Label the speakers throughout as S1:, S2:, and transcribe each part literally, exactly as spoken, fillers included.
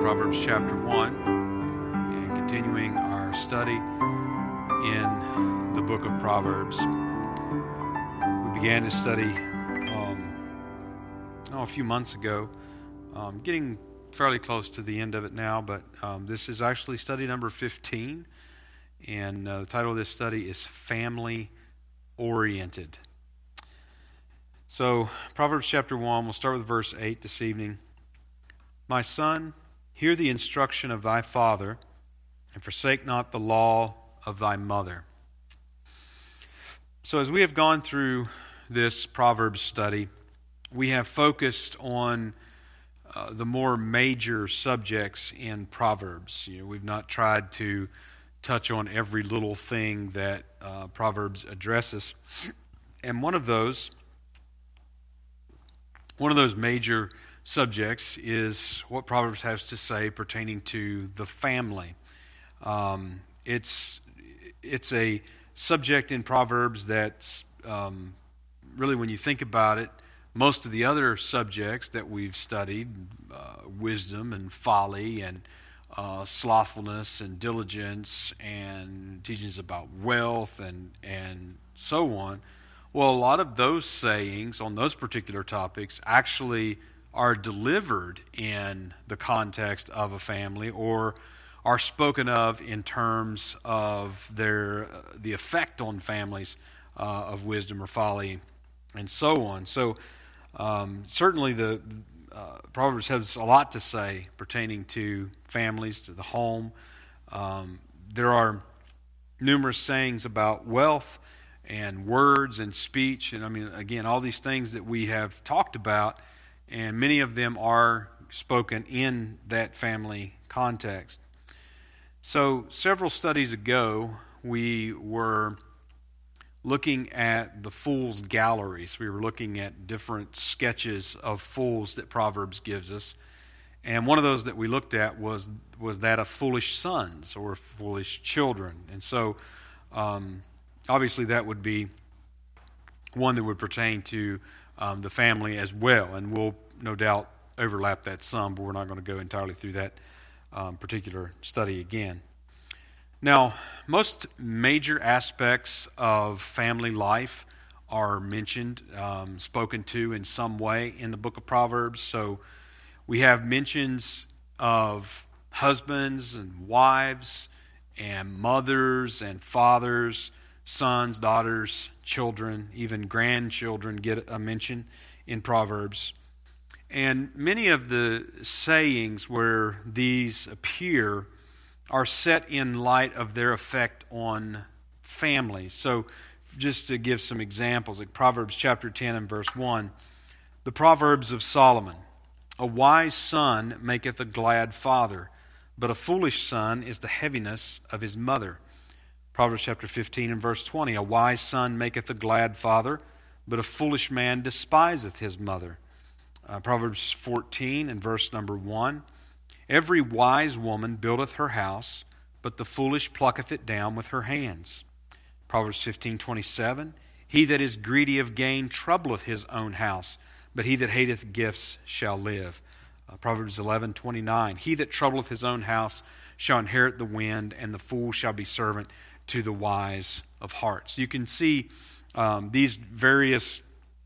S1: Proverbs chapter one and continuing our study in the book of Proverbs. We began to study um, oh, a few months ago, um, getting fairly close to the end of it now, but um, this is actually study number fifteen, and uh, the title of this study is Family Oriented. So, Proverbs chapter one, we'll start with verse eight this evening. My son, hear the instruction of thy father, and forsake not the law of thy mother. So as we have gone through this Proverbs study, we have focused on uh, the more major subjects in Proverbs. You know, we've not tried to touch on every little thing that uh, Proverbs addresses. And one of those, one of those major subjects is what Proverbs has to say pertaining to the family. Um, it's it's a subject in Proverbs that's um, really, when you think about it, most of the other subjects that we've studied, uh, wisdom and folly and uh, slothfulness and diligence and teachings about wealth and and so on. Well, a lot of those sayings on those particular topics actually are delivered in the context of a family, or are spoken of in terms of their uh, the effect on families uh, of wisdom or folly, and so on. So um, certainly the uh, Proverbs has a lot to say pertaining to families, to the home. Um, there are numerous sayings about wealth and words and speech, and I mean, again, all these things that we have talked about. And many of them are spoken in that family context. So several studies ago, we were looking at the Fool's Galleries. We were looking at different sketches of fools that Proverbs gives us. And one of those that we looked at was was that of foolish sons or foolish children. And so um, obviously that would be one that would pertain to Um, the family as well, and we'll no doubt overlap that some, but we're not going to go entirely through that um, particular study again. Now, most major aspects of family life are mentioned, um, spoken to in some way in the book of Proverbs. So we have mentions of husbands and wives and mothers and fathers, sons, daughters, children, even grandchildren get a mention in Proverbs. And many of the sayings where these appear are set in light of their effect on families. So just to give some examples, like Proverbs chapter ten and verse one, the Proverbs of Solomon. A wise son maketh a glad father, but a foolish son is the heaviness of his mother. Proverbs chapter fifteen and verse twenty, a wise son maketh a glad father, but a foolish man despiseth his mother. Uh, Proverbs fourteen and verse number one, every wise woman buildeth her house, but the foolish plucketh it down with her hands. Proverbs fifteen twenty-seven, he that is greedy of gain troubleth his own house, but he that hateth gifts shall live. Uh, Proverbs eleven twenty-nine, he that troubleth his own house shall inherit the wind, and the fool shall be servant to the wise of heart. So you can see um, these various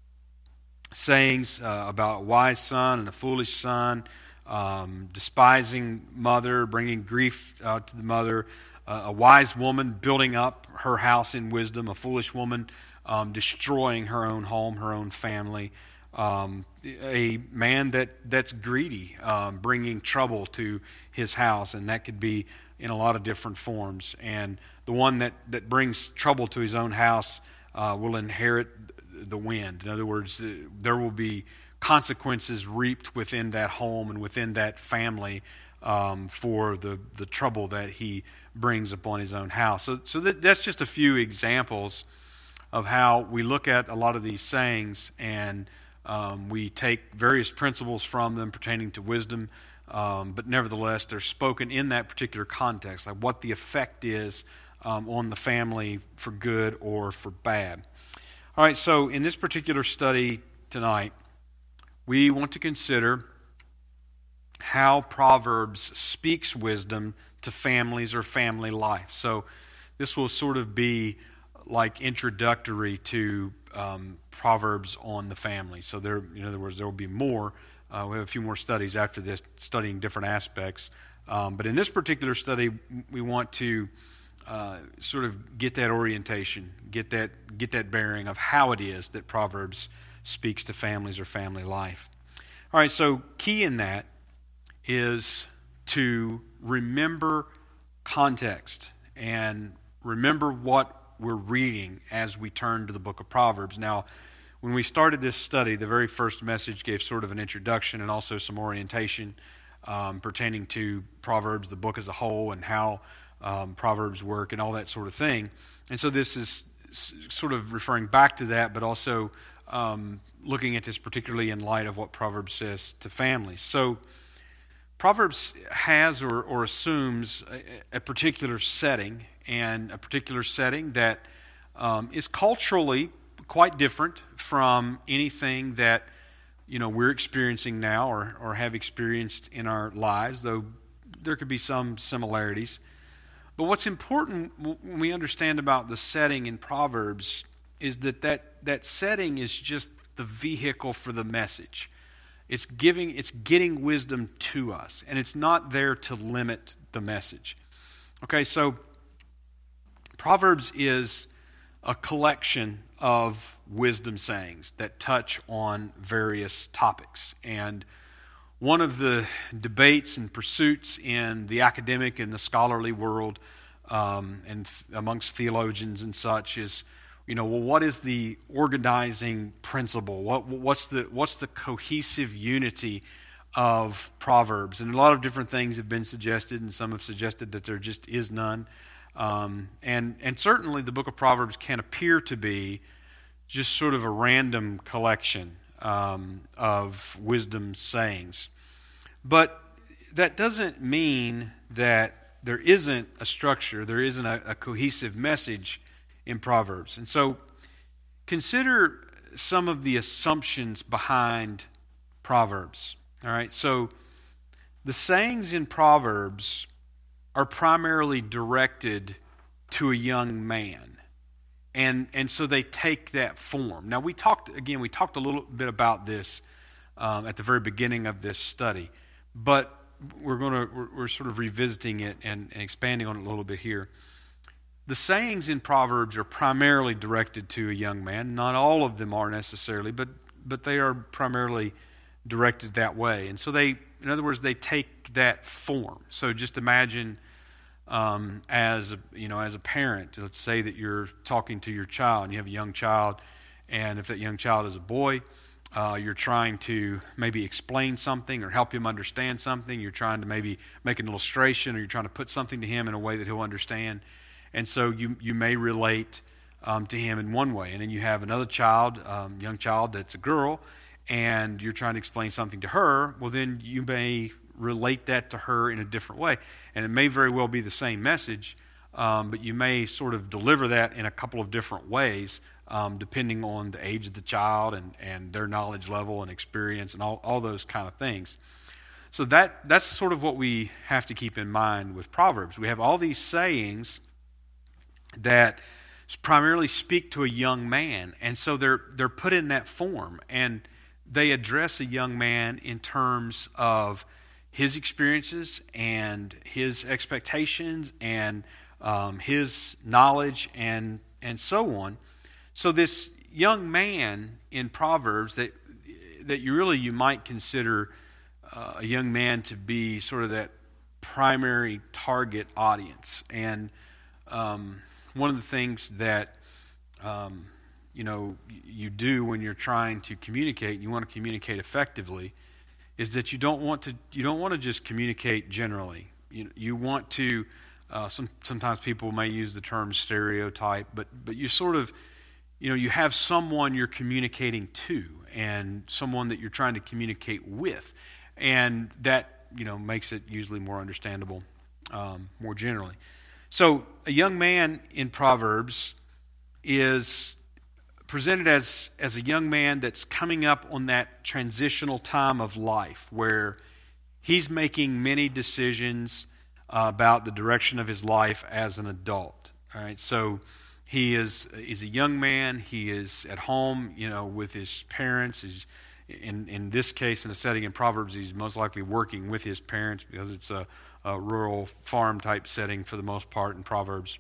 S1: sayings uh, about a wise son and a foolish son, um, despising mother, bringing grief uh, to the mother, uh, a wise woman building up her house in wisdom, a foolish woman um, destroying her own home, her own family, um, a man that, that's greedy, um, bringing trouble to his house, and that could be in a lot of different forms. And the one that, that brings trouble to his own house uh, will inherit the wind. In other words, there will be consequences reaped within that home and within that family um, for the, the trouble that he brings upon his own house. So, so that, that's just a few examples of how we look at a lot of these sayings, and um, we take various principles from them pertaining to wisdom, um, but nevertheless they're spoken in that particular context, like what the effect is um, on the family for good or for bad. All right, so in this particular study tonight, we want to consider how Proverbs speaks wisdom to families or family life. So this will sort of be like introductory to um, Proverbs on the family. So there, in other words, there will be more. Uh, we have a few more studies after this, studying different aspects. Um, but in this particular study, we want to uh, sort of get that orientation, get that get that bearing of how it is that Proverbs speaks to families or family life. All right, so key in that is to remember context and remember what we're reading as we turn to the book of Proverbs. Now, when we started this study, the very first message gave sort of an introduction and also some orientation um, pertaining to Proverbs, the book as a whole, and how um, Proverbs work and all that sort of thing. And so this is s- sort of referring back to that, but also um, looking at this particularly in light of what Proverbs says to families. So Proverbs has or, or assumes a, a particular setting, and a particular setting that um, is culturally quite different from anything that you know we're experiencing now or, or have experienced in our lives, though there could be some similarities. But what's important when we understand about the setting in Proverbs is that that, that setting is just the vehicle for the message. It's giving, it's getting wisdom to us, and it's not there to limit the message. Okay, so Proverbs is a collection of wisdom sayings that touch on various topics. And one of the debates and pursuits in the academic and the scholarly world um, and amongst theologians and such is, you know, well, what is the organizing principle? What, what's the what's the cohesive unity of Proverbs? And a lot of different things have been suggested, and some have suggested that there just is none. Um, and and certainly the book of Proverbs can appear to be just sort of a random collection um, of wisdom sayings. But that doesn't mean that there isn't a structure, there isn't a, a cohesive message in Proverbs. And so consider some of the assumptions behind Proverbs. All right, so the sayings in Proverbs are primarily directed to a young man. And and so they take that form. Now we talked, again, we talked a little bit about this um, at the very beginning of this study, but we're going to we're, we're sort of revisiting it and, and expanding on it a little bit here. The sayings in Proverbs are primarily directed to a young man. Not all of them are necessarily, but but they are primarily directed that way. And so they, in other words, they take that form. So just imagine um, as a, you know, as a parent, let's say that you're talking to your child and you have a young child, and if that young child is a boy, uh, you're trying to maybe explain something or help him understand something. You're trying to maybe make an illustration, or you're trying to put something to him in a way that he'll understand. And so you you may relate um, to him in one way, and then you have another child, um, young child that's a girl, and you're trying to explain something to her. Well, then you may relate that to her in a different way, and it may very well be the same message, um, but you may sort of deliver that in a couple of different ways, um, depending on the age of the child and, and their knowledge level and experience and all, all those kind of things. So that that's sort of what we have to keep in mind with Proverbs. We have all these sayings that primarily speak to a young man, and so they're they're put in that form, and they address a young man in terms of his experiences and his expectations and um, his knowledge and and so on. So this young man in Proverbs that that you really you might consider uh, a young man to be sort of that primary target audience. And um, one of the things that um, you know you do when you're trying to communicate, and you want to communicate effectively, is that you don't want to you don't want to just communicate generally. You you want to uh, some sometimes people may use the term stereotype, but but you sort of you know you have someone you're communicating to and someone that you're trying to communicate with, and that you know makes it usually more understandable um, more generally. So a young man in Proverbs is presented as, as a young man that's coming up on that transitional time of life where he's making many decisions uh, about the direction of his life as an adult. All right, so he is he's a young man. He is at home, you know, with his parents. He's in in this case, in a setting in Proverbs, he's most likely working with his parents because it's a, a rural farm type setting for the most part in Proverbs.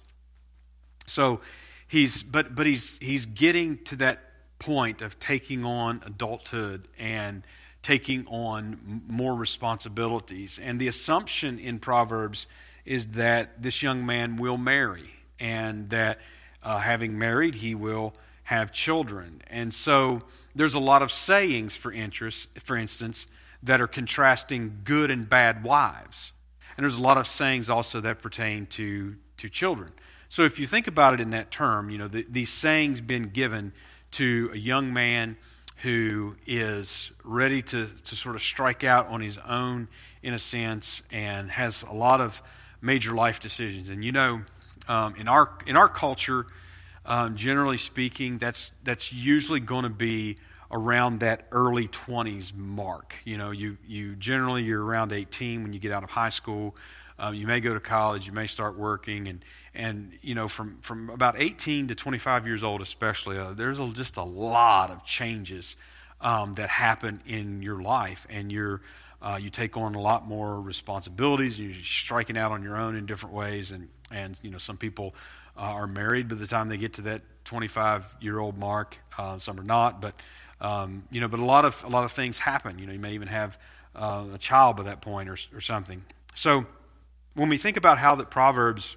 S1: So he's but but he's he's getting to that point of taking on adulthood and taking on more responsibilities. And the assumption in Proverbs is that this young man will marry, and that uh, having married, he will have children. And so there's a lot of sayings, for interest, for instance, that are contrasting good and bad wives. And there's a lot of sayings also that pertain to, to children. So if you think about it in that term, you know, the, these sayings been given to a young man who is ready to, to sort of strike out on his own, in a sense, and has a lot of major life decisions. And you know, um, in our in our culture, um, generally speaking, that's that's usually going to be around that early twenties mark. You know, you you generally you're around eighteen when you get out of high school. Um, you may go to college, you may start working, and and you know from, from about eighteen to twenty-five years old, especially, uh, there's a, just a lot of changes um, that happen in your life, and you're uh, you take on a lot more responsibilities. You're striking out on your own in different ways, and and you know some people uh, are married by the time they get to that twenty-five year old mark. Uh, some are not, but um, you know, but a lot of a lot of things happen. You know, you may even have uh, a child by that point, or or something. So when we think about how that Proverbs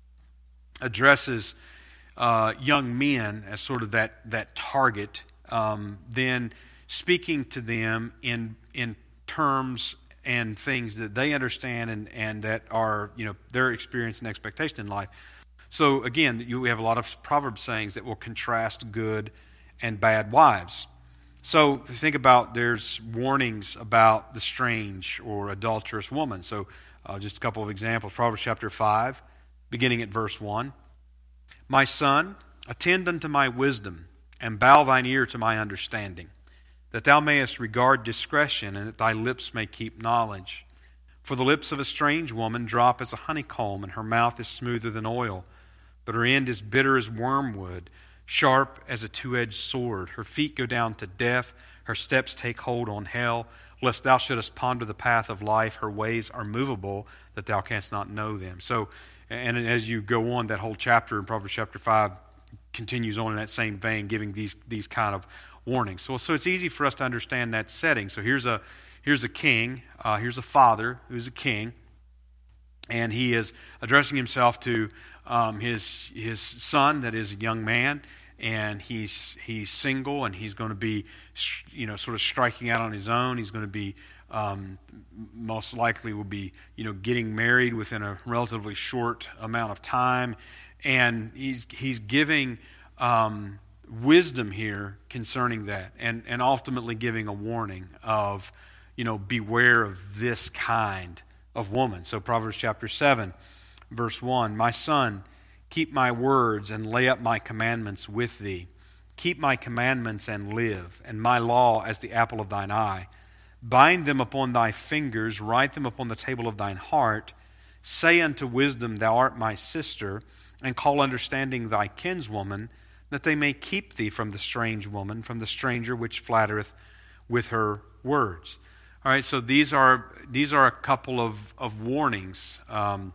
S1: addresses uh, young men as sort of that that target, um, then speaking to them in in terms and things that they understand and, and that are, you know, their experience and expectation in life. So again, you we have a lot of Proverbs sayings that will contrast good and bad wives. So if you think about, there's warnings about the strange or adulterous woman. So Uh, just a couple of examples. Proverbs chapter five, beginning at verse one. My son, attend unto my wisdom, and bow thine ear to my understanding, that thou mayest regard discretion, and that thy lips may keep knowledge. For the lips of a strange woman drop as a honeycomb, and her mouth is smoother than oil. But her end is bitter as wormwood, sharp as a two-edged sword. Her feet go down to death, her steps take hold on hell. Lest thou shouldest ponder the path of life, her ways are movable, that thou canst not know them. So, and as you go on, that whole chapter in Proverbs chapter five continues on in that same vein, giving these these kind of warnings. So, so it's easy for us to understand that setting. So here's a here's a king, uh, here's a father who's a king, and he is addressing himself to um, his his son, that is a young man. And he's he's single, and he's going to be, you know, sort of striking out on his own. He's going to be um, most likely will be, you know, getting married within a relatively short amount of time, and he's he's giving um, wisdom here concerning that, and and ultimately giving a warning of, you know, beware of this kind of woman. So Proverbs chapter seven, verse one, my son, keep my words and lay up my commandments with thee. Keep my commandments and live, and my law as the apple of thine eye. Bind them upon thy fingers, write them upon the table of thine heart. Say unto wisdom, thou art my sister, and call understanding thy kinswoman, that they may keep thee from the strange woman, from the stranger which flattereth with her words. All right, so these are these are a couple of, of warnings um,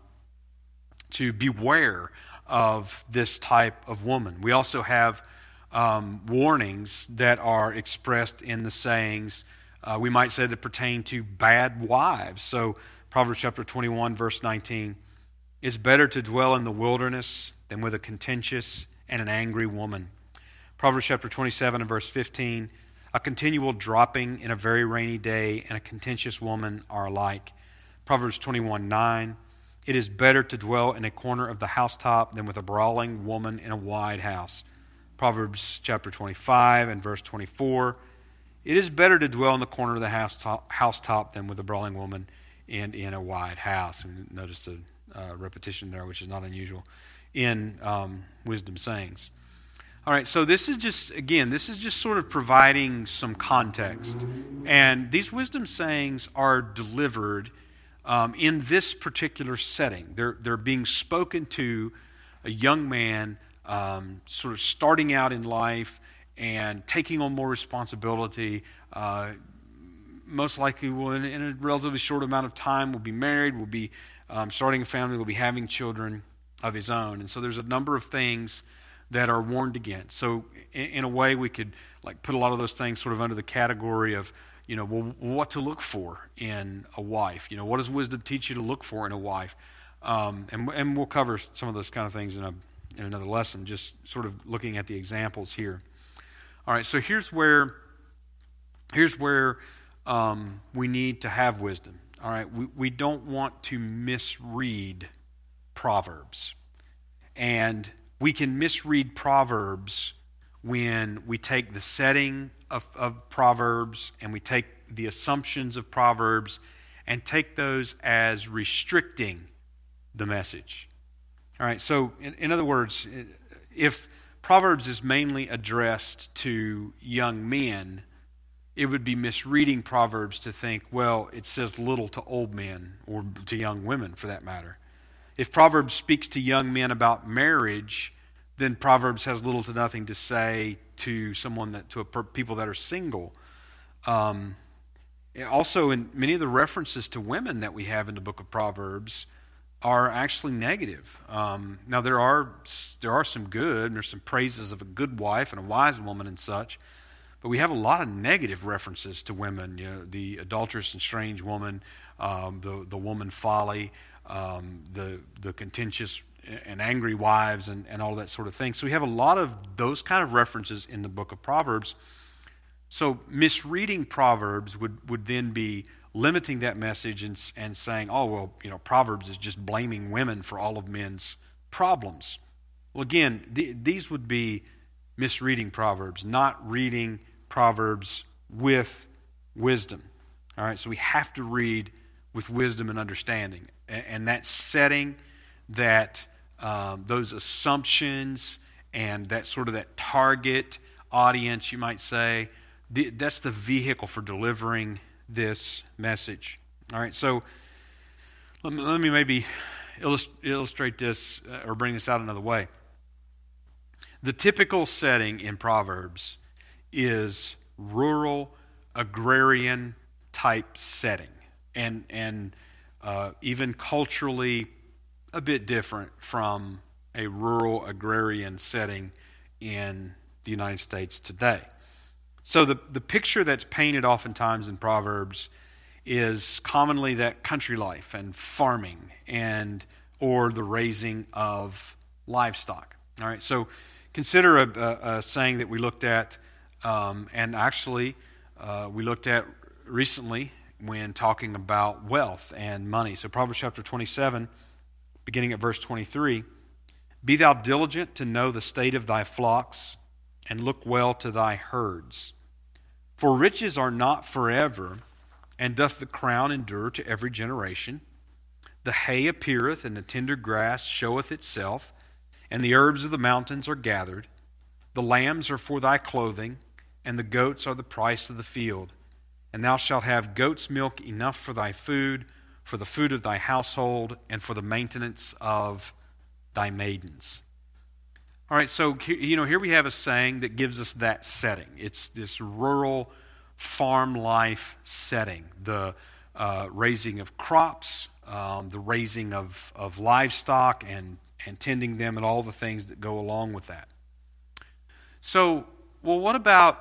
S1: to beware of this type of woman. We also have um, warnings that are expressed in the sayings, uh, we might say, that pertain to bad wives. So Proverbs chapter twenty-one, verse nineteen, it's better to dwell in the wilderness than with a contentious and an angry woman. Proverbs chapter twenty-seven and verse fifteen, a continual dropping in a very rainy day and a contentious woman are alike. Proverbs twenty-one, nine, it is better to dwell in a corner of the housetop than with a brawling woman in a wide house. Proverbs chapter twenty-five and verse twenty-four, it is better to dwell in the corner of the housetop, housetop than with a brawling woman in, in a wide house. And notice the uh, repetition there, which is not unusual in um, wisdom sayings. All right, so this is just, again, this is just sort of providing some context. And these wisdom sayings are delivered um, in this particular setting. They're, they're being spoken to a young man um, sort of starting out in life and taking on more responsibility. Uh, most likely will, in, in a relatively short amount of time, will be married, will be um, starting a family, will be having children of his own. And so there's a number of things that are warned against. So in, in a way, we could like put a lot of those things sort of under the category of, you know, well, what to look for in a wife. You know, what does wisdom teach you to look for in a wife? Um, and, and we'll cover some of those kind of things in, a, in another lesson, just sort of looking at the examples here. All right, so here's where, here's where um, we need to have wisdom. All right, we, we don't want to misread Proverbs. And we can misread Proverbs when we take the setting of, of Proverbs and we take the assumptions of Proverbs and take those as restricting the message. All right, so in, in other words, if Proverbs is mainly addressed to young men, it would be misreading Proverbs to think, well, it says little to old men or to young women for that matter. If Proverbs speaks to young men about marriage, then Proverbs has little to nothing to say to someone that to a, people that are single. Um, also, in many of the references to women that we have in the book of Proverbs are actually negative. Um, now there are there are some good, and there's some praises of a good wife and a wise woman and such, but we have a lot of negative references to women. You know, the adulterous and strange woman, um, the the woman folly. Um, the the contentious and angry wives and, and all that sort of thing. So we have a lot of those kind of references in the book of Proverbs. So misreading Proverbs would, would then be limiting that message and, and saying, oh, well, you know, Proverbs is just blaming women for all of men's problems. Well, again, th- these would be misreading Proverbs, not reading Proverbs with wisdom. All right, so we have to read with wisdom and understanding. And that setting, that um, those assumptions, and that sort of that target audience, you might say, the, that's the vehicle for delivering this message. All right, so let me, let me maybe illust- illustrate this uh, or bring this out another way. The typical setting in Proverbs is rural, agrarian type setting, and and Uh, even culturally a bit different from a rural agrarian setting in the United States today. So the, the picture that's painted oftentimes in Proverbs is commonly that country life and farming and or the raising of livestock. All right, so consider a, a, a saying that we looked at, um, and actually uh, we looked at recently when talking about wealth and money. So Proverbs chapter twenty-seven, beginning at verse twenty-three, be thou diligent to know the state of thy flocks, and look well to thy herds. For riches are not forever, and doth the crown endure to every generation. The hay appeareth, and the tender grass showeth itself, and the herbs of the mountains are gathered. The lambs are for thy clothing, and the goats are the price of the field. And thou shalt have goat's milk enough for thy food, for the food of thy household, and for the maintenance of thy maidens. All right, so you know, here we have a saying that gives us that setting. It's this rural farm life setting, the uh, raising of crops, um, the raising of, of livestock, and, and tending them, and all the things that go along with that. So, well, what about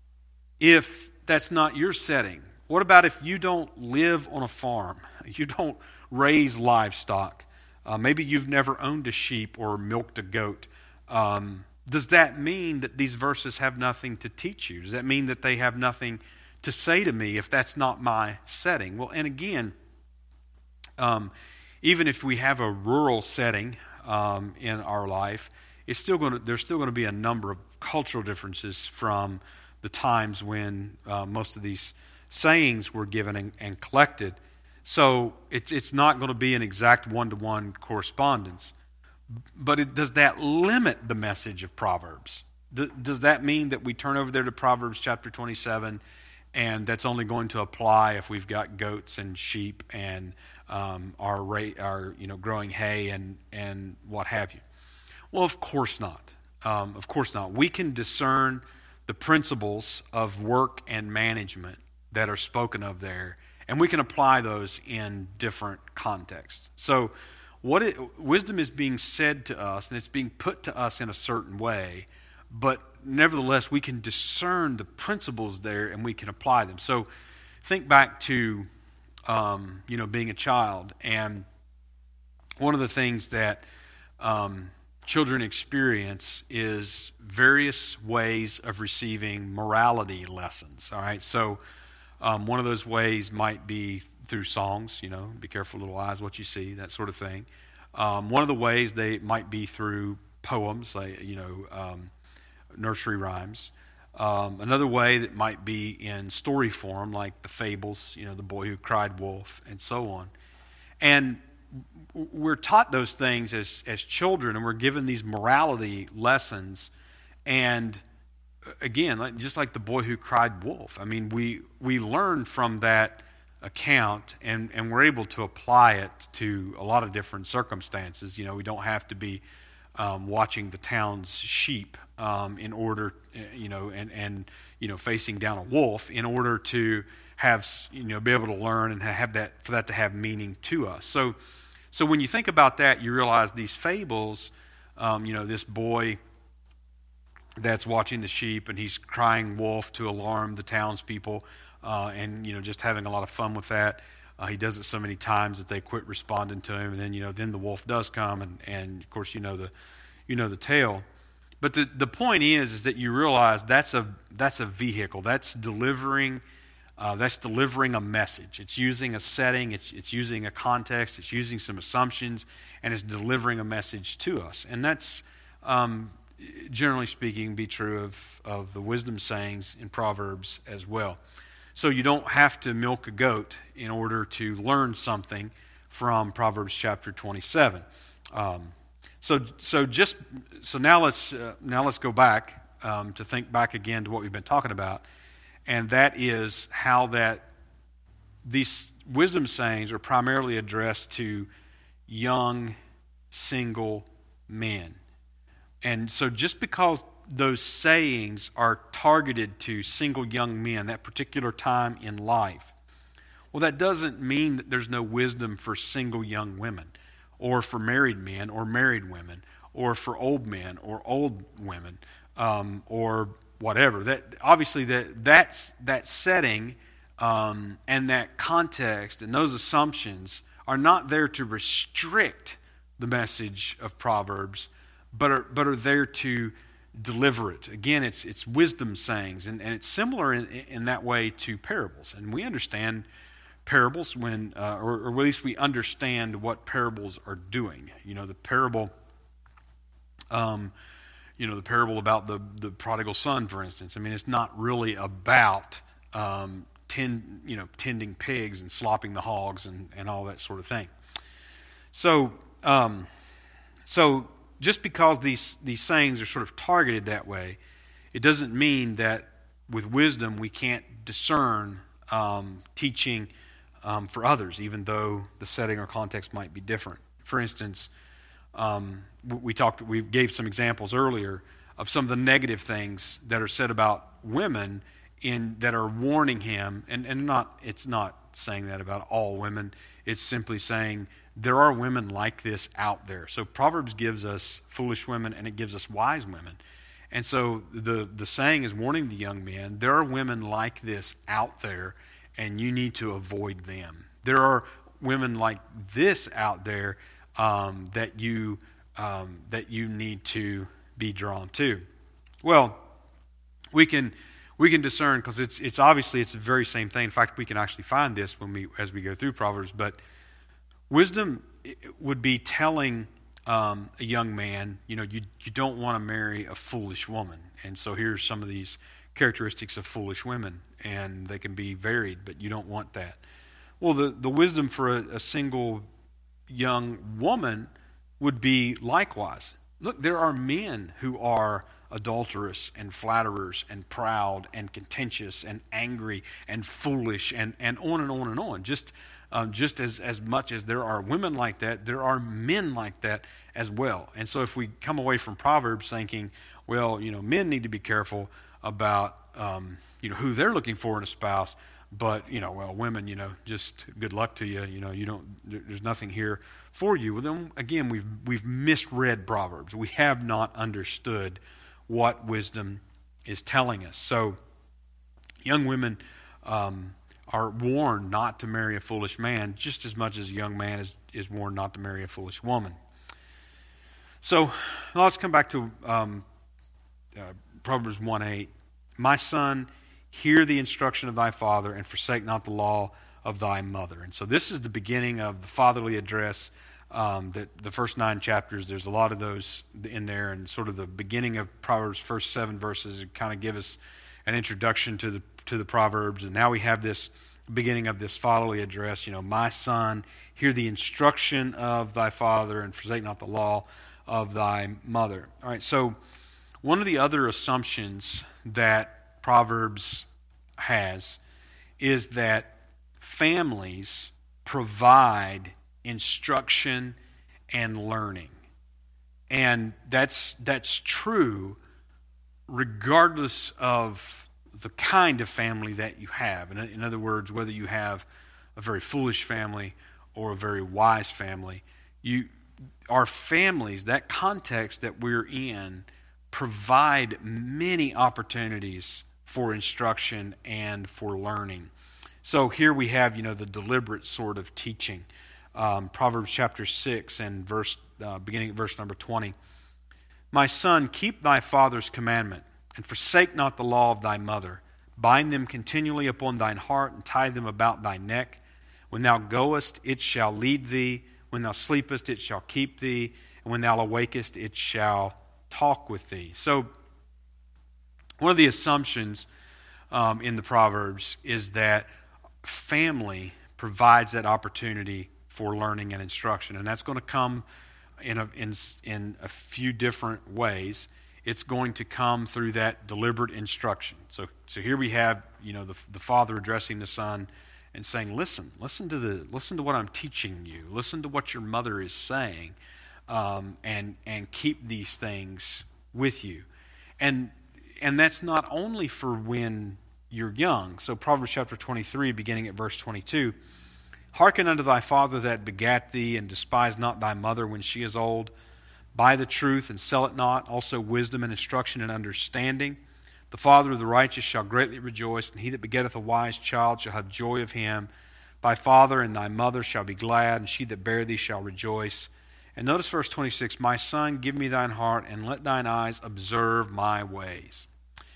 S1: if that's not your setting? What about if you don't live on a farm? You don't raise livestock. Uh, maybe you've never owned a sheep or milked a goat. Um, does that mean that these verses have nothing to teach you? Does that mean that they have nothing to say to me if that's not my setting? Well, and again, um, even if we have a rural setting um, in our life, it's still going to, there's still going to be a number of cultural differences from the times when uh, most of these sayings were given and, and collected. So it's it's not going to be an exact one-to-one correspondence. But it, does that limit the message of Proverbs? D- does that mean that we turn over there to Proverbs chapter twenty-seven, and that's only going to apply if we've got goats and sheep and um, our rate, our you know growing hay and and what have you? Well, of course not. Um, of course not. We can discern the principles of work and management that are spoken of there, and we can apply those in different contexts. So what it, wisdom is being said to us, and it's being put to us in a certain way, but nevertheless we can discern the principles there and we can apply them. So think back to um, you know being a child, and one of the things that um, children experience is various ways of receiving morality lessons. All right, so um, one of those ways might be through songs. You know, be careful, little eyes, what you see, that sort of thing. Um, one of the ways they might be through poems, like you know, um, nursery rhymes. Um, another way that might be in story form, like the fables. You know, the boy who cried wolf, and so on. And we're taught those things as as children, and we're given these morality lessons. And again, like, just like the boy who cried wolf, I mean, we we learn from that account, and, and we're able to apply it to a lot of different circumstances. You know, we don't have to be um, watching the town's sheep um, in order, you know, and, and you know, facing down a wolf in order to have, you know, be able to learn and have that, for that to have meaning to us. So, so when you think about that, you realize these fables, um, you know, this boy that's watching the sheep and he's crying wolf to alarm the townspeople, uh, and you know just having a lot of fun with that. Uh, he does it so many times that they quit responding to him, and then you know then the wolf does come, and, and of course you know the you know the tale. But the the point is is that you realize that's a that's a vehicle that's delivering uh, that's delivering a message. It's using a setting, it's it's using a context, it's using some assumptions, and it's delivering a message to us. And that's um, generally speaking, be true of, of the wisdom sayings in Proverbs as well. So you don't have to milk a goat in order to learn something from Proverbs chapter twenty-seven. Um, so so just so now let's uh, now let's go back um, to think back again to what we've been talking about, and that is how that these wisdom sayings are primarily addressed to young single men. And so just because those sayings are targeted to single young men, that particular time in life, well, that doesn't mean that there's no wisdom for single young women, or for married men or married women, or for old men or old women, um, or whatever. That obviously that that's that setting um, and that context and those assumptions are not there to restrict the message of Proverbs, but are, but are there to deliver it. Again, it's it's wisdom sayings, and, and it's similar in, in that way to parables. And we understand parables when, uh, or, or at least we understand what parables are doing. You know, the parable, um, you know, the parable about the, the prodigal son, for instance. I mean, it's not really about um, tend, you know, tending pigs and slopping the hogs and, and all that sort of thing. So, um, so. Just because these, these sayings are sort of targeted that way, it doesn't mean that with wisdom we can't discern um, teaching um, for others, even though the setting or context might be different. For instance, um, we talked, we gave some examples earlier of some of the negative things that are said about women in that are warning him, and, and not it's not saying that about all women. It's simply saying there are women like this out there. So Proverbs gives us foolish women and it gives us wise women. And so the, the saying is warning the young men, there are women like this out there and you need to avoid them. There are women like this out there um, that you um, that you need to be drawn to. Well, we can we can discern because it's it's obviously it's the very same thing. In fact, we can actually find this when we as we go through Proverbs, but wisdom would be telling um, a young man, you know, you you don't want to marry a foolish woman. And so here's some of these characteristics of foolish women, and they can be varied, but you don't want that. Well, the, the wisdom for a, a single young woman would be likewise. Look, there are men who are adulterous and flatterers and proud and contentious and angry and foolish and, and on and on and on. Just um, just as, as much as there are women like that, there are men like that as well. And so if we come away from Proverbs thinking, well, you know, men need to be careful about um, you know who they're looking for in a spouse, but you know, well, women, you know, just good luck to you. You know, you don't. There's nothing here for you. Well, then again, we've we've misread Proverbs. We have not understood what wisdom is telling us. So, young women um, are warned not to marry a foolish man, just as much as a young man is is warned not to marry a foolish woman. So, let's come back to um, uh, Proverbs one eight. My son, hear the instruction of thy father, and forsake not the law of thy mother. And so this is the beginning of the fatherly address. Um, that the first nine chapters, there's a lot of those in there, and sort of the beginning of Proverbs' first seven verses kind of give us an introduction to the to the Proverbs. And now we have this beginning of this fatherly address. You know, my son, hear the instruction of thy father, and forsake not the law of thy mother. All right. So one of the other assumptions that Proverbs has is that families provide instruction and learning. And that's that's true regardless of the kind of family that you have. In, in other words, whether you have a very foolish family or a very wise family, you our families, that context that we're in, provide many opportunities for instruction and for learning. So here we have, you know, the deliberate sort of teaching. Um, Proverbs chapter six and verse, uh, beginning at verse number twenty. My son, keep thy father's commandment, and forsake not the law of thy mother. Bind them continually upon thine heart, and tie them about thy neck. When thou goest, it shall lead thee. When thou sleepest, it shall keep thee. And when thou awakest, it shall talk with thee. So, one of the assumptions um, in the Proverbs is that family provides that opportunity for learning and instruction, and that's going to come in a, in, in a few different ways. It's going to come through that deliberate instruction. So, so here we have, you know, the, the father addressing the son and saying, "Listen, listen to the, listen to what I'm teaching you. Listen to what your mother is saying, um, and and keep these things with you." And and that's not only for when you're young. So Proverbs chapter twenty-three, beginning at verse twenty-two. Hearken unto thy father that begat thee, and despise not thy mother when she is old. Buy the truth and sell it not, also wisdom and instruction and understanding. The father of the righteous shall greatly rejoice, and he that begetteth a wise child shall have joy of him. Thy father and thy mother shall be glad, and she that bare thee shall rejoice. And notice verse twenty-six, my son, give me thine heart, and let thine eyes observe my ways.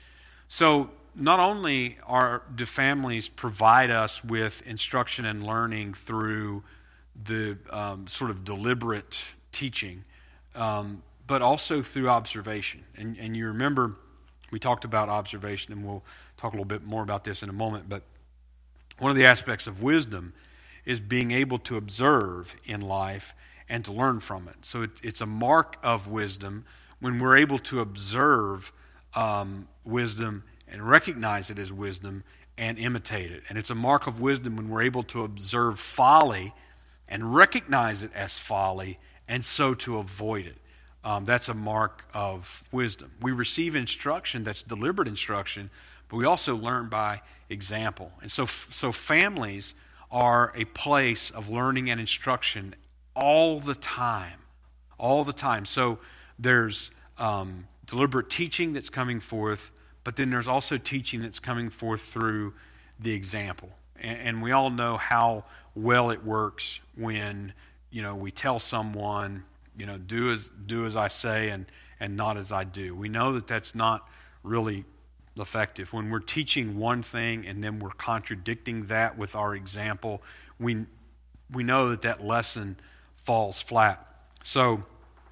S1: So, not only are do families provide us with instruction and learning through the um, sort of deliberate teaching, um, but also through observation. And, and you remember we talked about observation, and we'll talk a little bit more about this in a moment, but one of the aspects of wisdom is being able to observe in life and to learn from it. So it, it's a mark of wisdom when we're able to observe um, wisdom and recognize it as wisdom and imitate it. And it's a mark of wisdom when we're able to observe folly and recognize it as folly, and so to avoid it. Um, that's a mark of wisdom. We receive instruction that's deliberate instruction, but we also learn by example. And so, so families are a place of learning and instruction all the time. All the time. So there's um, deliberate teaching that's coming forth, but then there's also teaching that's coming forth through the example. And, and we all know how well it works when, you know, we tell someone, you know, do as do as I say and, and not as I do. We know that that's not really effective. When we're teaching one thing and then we're contradicting that with our example, we we know that that lesson falls flat. So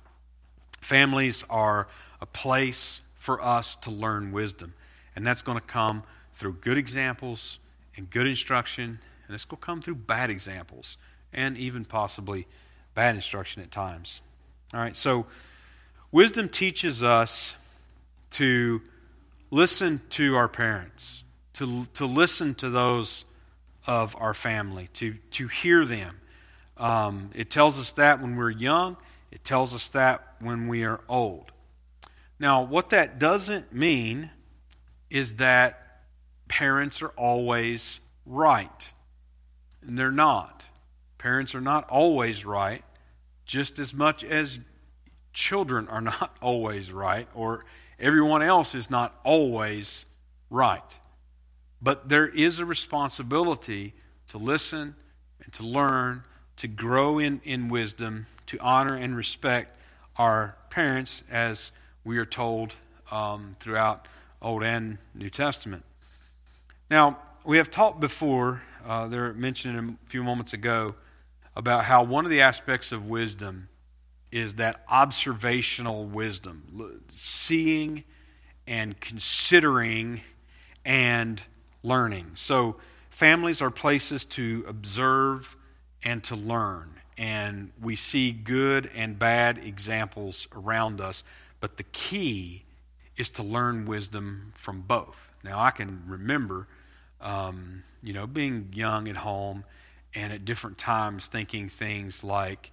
S1: families are a place for us to learn wisdom. And that's going to come through good examples and good instruction. And it's going to come through bad examples and even possibly bad instruction at times. All right, so wisdom teaches us to listen to our parents, to to listen to those of our family, to to hear them. Um, it tells us that when we're young. It tells us that when we are old. Now, what that doesn't mean is that parents are always right. And they're not. Parents are not always right, just as much as children are not always right, or everyone else is not always right. But there is a responsibility to listen and to learn, to grow in, in wisdom, to honor and respect our parents, as we are told um, throughout Old and New Testament. Now, we have talked before, uh, they were mentioned a few moments ago, about how one of the aspects of wisdom is that observational wisdom, seeing and considering and learning. So families are places to observe and to learn. And we see good and bad examples around us. But the key is to learn wisdom from both. Now, I can remember, um, you know, being young at home and at different times thinking things like,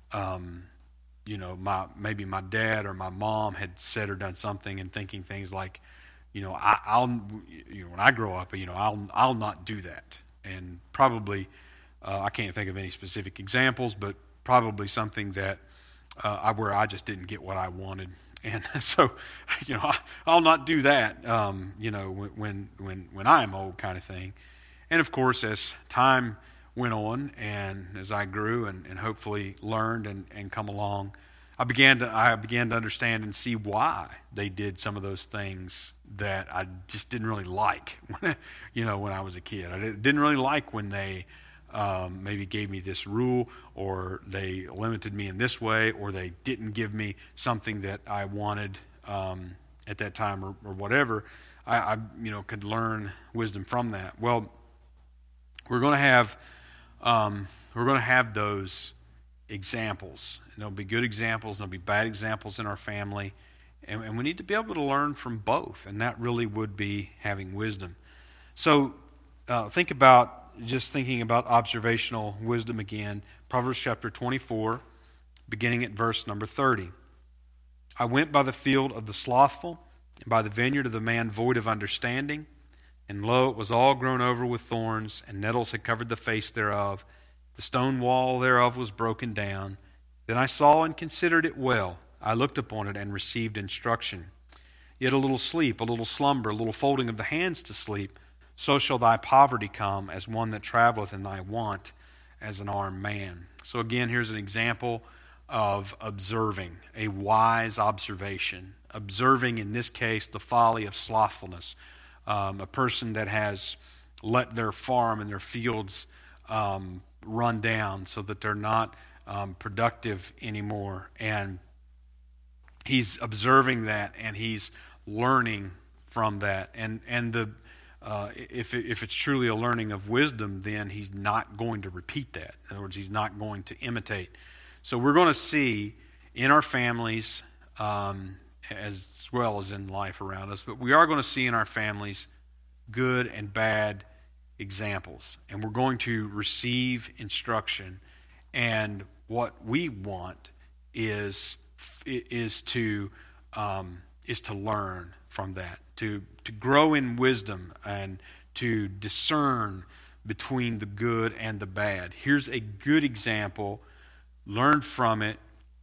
S1: um, you know, my maybe my dad or my mom had said or done something, and thinking things like, you know, I, I'll, you know, when I grow up, you know, I'll I'll not do that, and probably. Uh, I can't think of any specific examples, but probably something that uh, I, where I just didn't get what I wanted, and so you know I, I'll not do that. Um, you know when when when I am old, kind of thing. And of course, as time went on, and as I grew and, and hopefully learned and, and come along, I began to I began to understand and see why they did some of those things that I just didn't really like. When, you know, when I was a kid, I didn't really like when they. Um, maybe gave me this rule, or they limited me in this way, or they didn't give me something that I wanted um, at that time, or, or whatever. I, I, you know, could learn wisdom from that. Well, we're going to have um, we're going to have those examples. And there'll be good examples, there'll be bad examples in our family, and, and we need to be able to learn from both. And that really would be having wisdom. So uh, think about. Just thinking about observational wisdom again, Proverbs chapter twenty-four, beginning at verse number thirty. I went by the field of the slothful, and by the vineyard of the man void of understanding, and lo, it was all grown over with thorns, and nettles had covered the face thereof. The stone wall thereof was broken down. Then I saw and considered it well. I looked upon it and received instruction. Yet a little sleep, a little slumber, a little folding of the hands to sleep, so shall thy poverty come as one that traveleth, in thy want as an armed man. So again, here's an example of observing, a wise observation. Observing, in this case, the folly of slothfulness. Um, a person that has let their farm and their fields um, run down so that they're not um, productive anymore. And he's observing that, and he's learning from that. And, and the Uh, if it, if it's truly a learning of wisdom, then he's not going to repeat that. In other words, he's not going to imitate. So we're going to see in our families, um, as well as in life around us, but we are going to see in our families good and bad examples. And we're going to receive instruction. And what we want is is to um, is to learn from that. To, to grow in wisdom and to discern between the good and the bad. Here's a good example. Learn from it.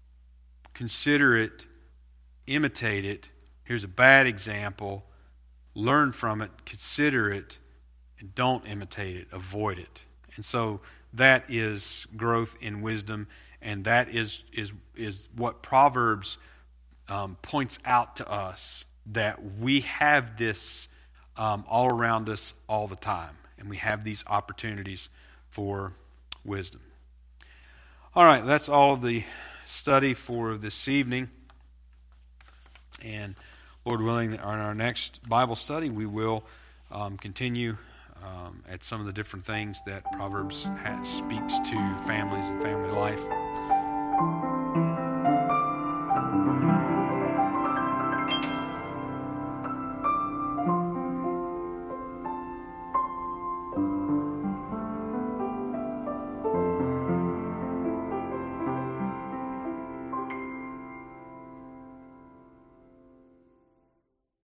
S1: Consider it. Imitate it. Here's a bad example. Learn from it. Consider it. And don't imitate it. Avoid it. And so that is growth in wisdom. And that is, is, is what Proverbs um, points out to us. That we have this um, all around us all the time. And we have these opportunities for wisdom. All right, that's all of the study for this evening. And Lord willing, in our next Bible study, we will um, continue um, at some of the different things that Proverbs has, speaks to families and family life.